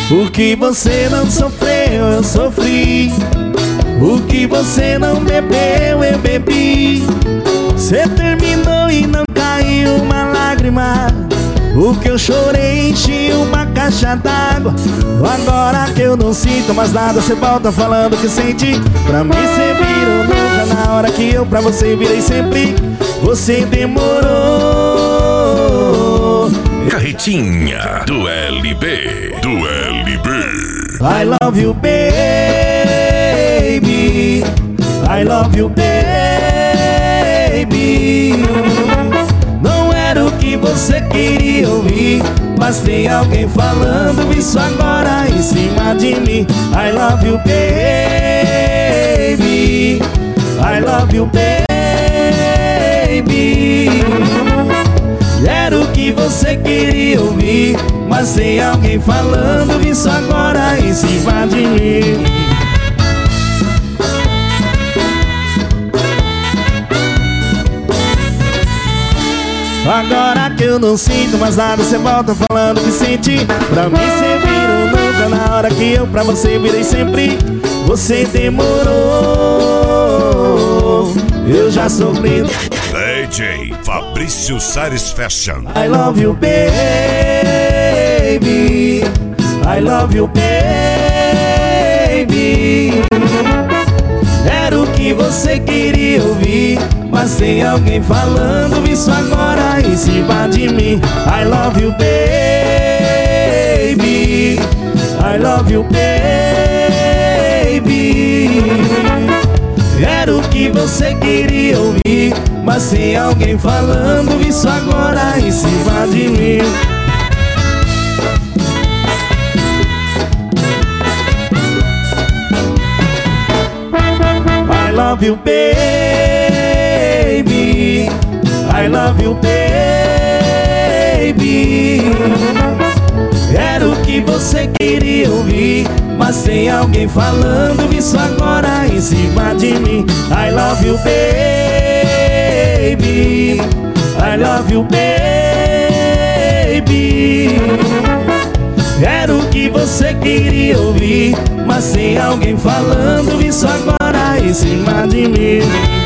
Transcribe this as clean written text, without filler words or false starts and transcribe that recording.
O que você não sofreu, eu sofri. O que você não bebeu, eu bebi. Cê terminou e não caiu uma lágrima. O que eu chorei, enchi uma caixa d'água. Agora que eu não sinto mais nada, cê volta falando que sente. Pra mim cê virou nunca, na hora que eu pra você virei sempre. Você demorou. Carretinha do LB, do LB. I love you, baby. I love you, baby. Não era o que você queria ouvir, mas tem alguém falando isso agora em cima de mim. I love you, baby. I love you, baby. Era o que você queria ouvir, mas tem alguém falando isso agora em cima de mim. Agora que eu não sinto mais nada, cê volta falando que sente. Pra mim cê virou nunca, na hora que eu pra você virei sempre. Você demorou, eu já sofri. DJ Fabrício Sares Fashion. I love you, baby. I love you, baby. Era o que você queria ouvir, mas tem alguém falando isso agora em cima de mim. I love you, baby. I love you, baby. Era o que você queria ouvir, mas tem alguém falando isso agora em cima de mim. I love you, baby. I love you, baby. Era o que você queria ouvir, mas tem alguém falando isso agora em cima de mim. I love you, baby. I love you, baby. Era o que você queria ouvir, mas tem alguém falando isso agora em cima de mim.